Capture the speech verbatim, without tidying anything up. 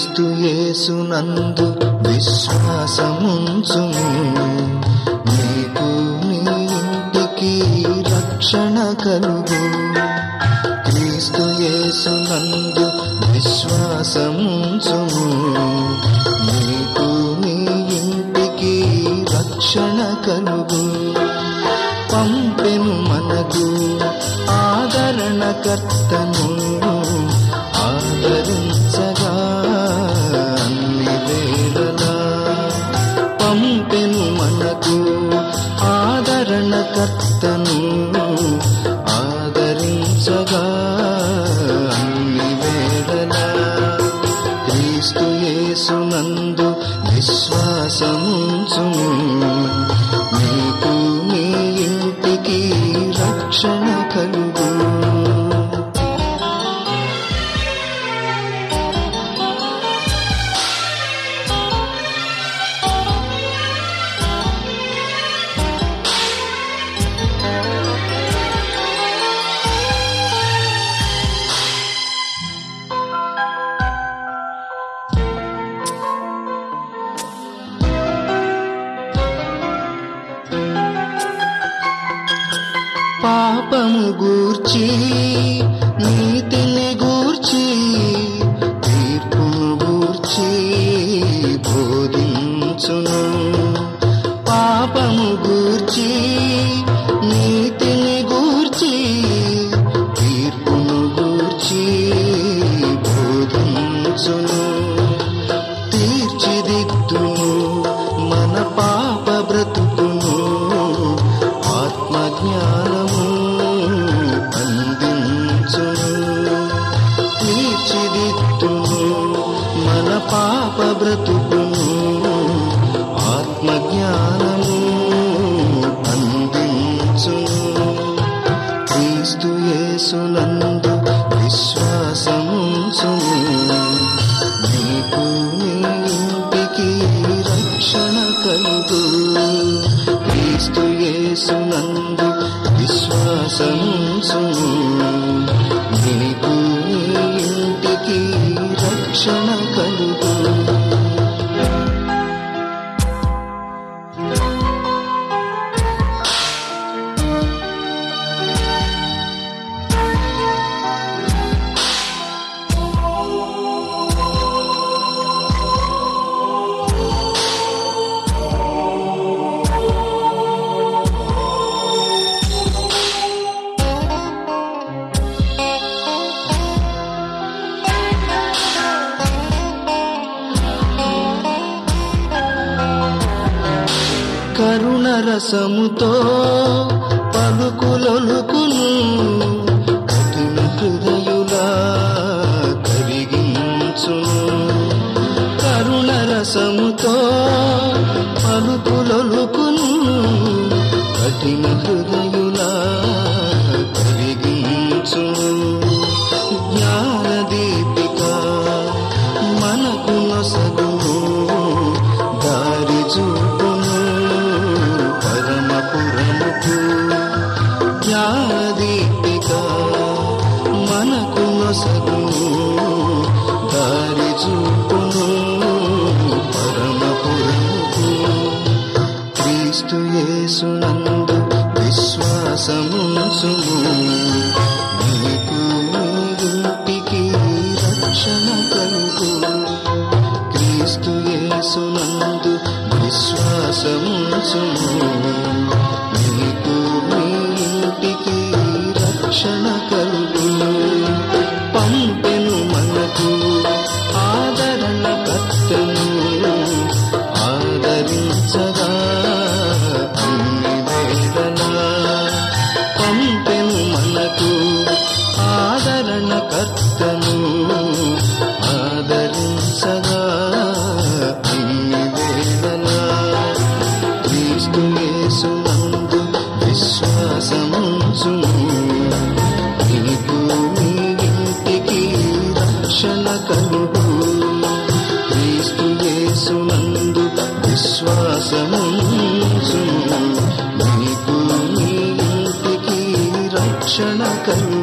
క్రీస్తు యేసునందు విశ్వాసముంచుము, నీకు నీ ఇంటికి రక్షణ కలుగు. క్రీస్తు యేసునందు విశ్వాసముంచుము, నీకు నీ ఇంటికి రక్షణ కలుగు. పంపెను మనకు ఆదరణకర్తను, ఆదరించగా అన్ని వేళలా. పంపెను మనకు ఆదరణకర్తను, ఆదరించగా అన్ని వేళలా. క్రీస్తు యేసునందు విశ్వాసముంచుము, నీకు నీ ఇంటికి రక్షణ కలుగు. పాపము గూర్చి నీతిని గూర్చి తీర్పును గూర్చి బోధించును. పాపము గూర్చి నీతిని గూర్చి తీర్పును గూర్చి బోధించును. తీర్చిదిద్దును మన పాప బ్రతుకును, ఆత్మజ్ఞానము అందించును. తీర్చిదిద్దును మన పాప బ్రతుకును, ఆత్మజ్ఞానము అందించును. క్రీస్తు యేసునందు విశ్వాసముంచుము, నీకు నీ ఇంటికి రక్షణ కలుగు. క్రీస్తు యేసునందు విశ్వాసముంచుము, నీకు నీ ఇంటికి రక్షణ కలుగు. కరుణ రసముతో పలుకులొలుకును, కఠిన హృదయులా కరిగించును. కరుణ రసముతో పలుకులొలుకును, కఠిన హృదయులా కరిగించును. జ్ఞానదీపిక మనకు నొసగును, దారి చూపును పరమపురముకు. జ్ఞానదీపిక మనకు నొసగును, దారి చూపును పరమపురముకు. క్రీస్తు యేసునందు విశ్వాసముంచుము, నీకు నీ ఇంటికి రక్షణ కలుగు. క్రీస్తు యేసునందు విశ్వాసముంచుము, నీకు నీ ఇంటికి రక్షణ కలుగు. పంపెను మనకు ఆదరణకర్తను, ఆదరించగా అన్ని వేళలా. పంపెను మనకు ఆదరణకర్తను, ఆదరించగా అన్ని వేళలా. క్రీస్తు యేసునందు విశ్వాసముంచుము, నీకు నీ ఇంటికి రక్షణ కలుగు. క్రీస్తు యేసునందు విశ్వాసముంచుము, నీకు నీ ఇంటికి రక్షణ కలుగు.